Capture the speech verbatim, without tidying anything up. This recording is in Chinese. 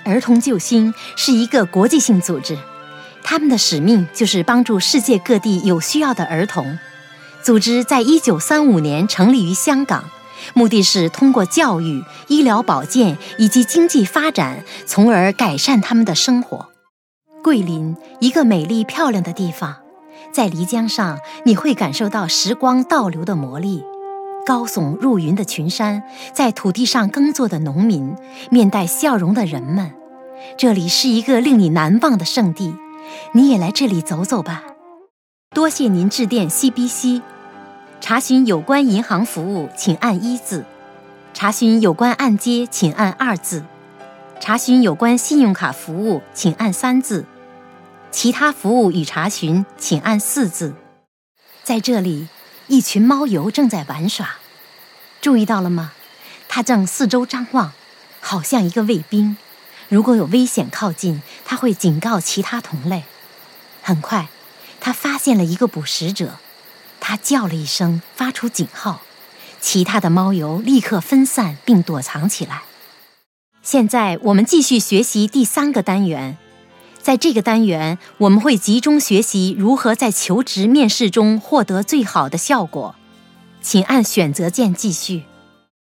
儿童救星是一个国际性组织，他们的使命就是帮助世界各地有需要的儿童。组织在一九三五年成立于香港，目的是通过教育、医疗保健以及经济发展，从而改善他们的生活。桂林，一个美丽漂亮的地方，在漓江上你会感受到时光倒流的魔力。高耸入云的群山，在土地上耕作的农民，面带笑容的人们，这里是一个令你难忘的圣地，你也来这里走走吧。多谢您致电 C B C， 查询有关银行服务请按一字，查询有关按揭请按二字，查询有关信用卡服务请按三字，其他服务与查询请按四字。在这里，一群猫游正在玩耍，注意到了吗？它正四周张望，好像一个卫兵。如果有危险靠近，它会警告其他同类。很快，它发现了一个捕食者，它叫了一声，发出警号，其他的猫游立刻分散并躲藏起来。现在我们继续学习第三个单元。在这个单元，我们会集中学习如何在求职面试中获得最好的效果。请按选择键继续。